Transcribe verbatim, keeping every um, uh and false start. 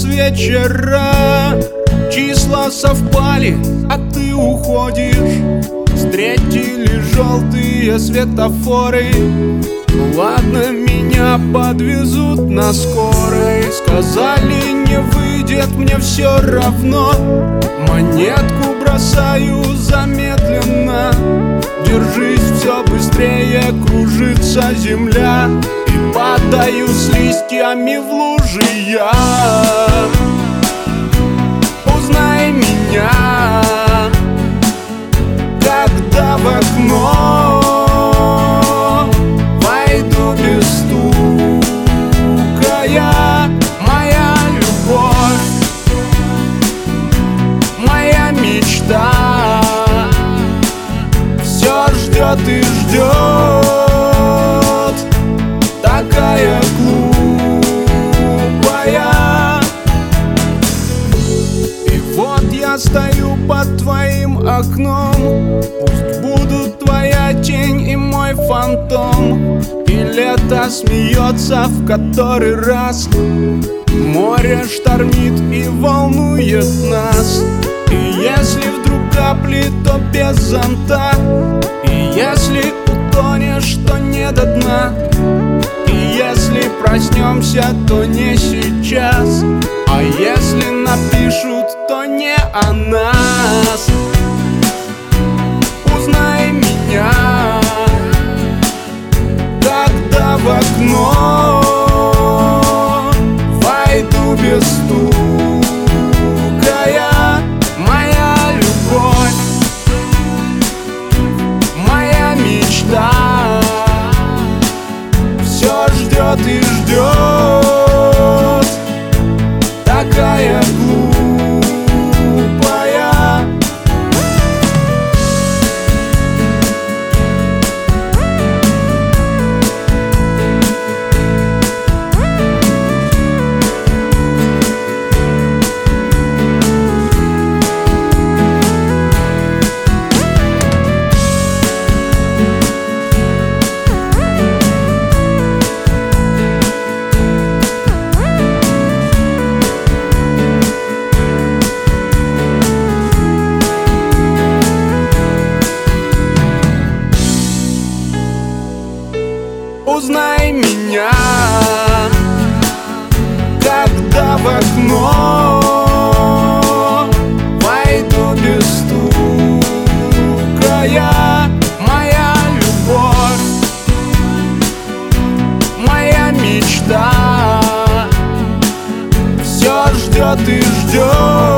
вечера. Числа совпали, а ты уходишь. Встретили желтые светофоры. Ладно, меня подвезут на скорой. Сказали, не выйдет, мне все равно. Монетку бросаю замедленно. Держись, все быстрее кружится земля. И падаю с листьями в лужи я. Узнай меня, когда в окно войду без стука я. Моя любовь, моя мечта все ждет и ждет, такая глупая. И вот я стою под твоим окном. Пусть будут твоя тень и мой фантом. И лето смеется в который раз. Море штормит и волнует нас. И если вдруг капли, то без зонта. И если утонешь, то не до дна. И если проснемся, то не сейчас. А если напишут, то не о нас. Узнай меня, когда в окно войду без стука я. Моя любовь, моя мечта все ждет и ждет, такая глупая. Узнай меня, когда в окно войду без стука я. Моя любовь, моя мечта все ждет и ждет,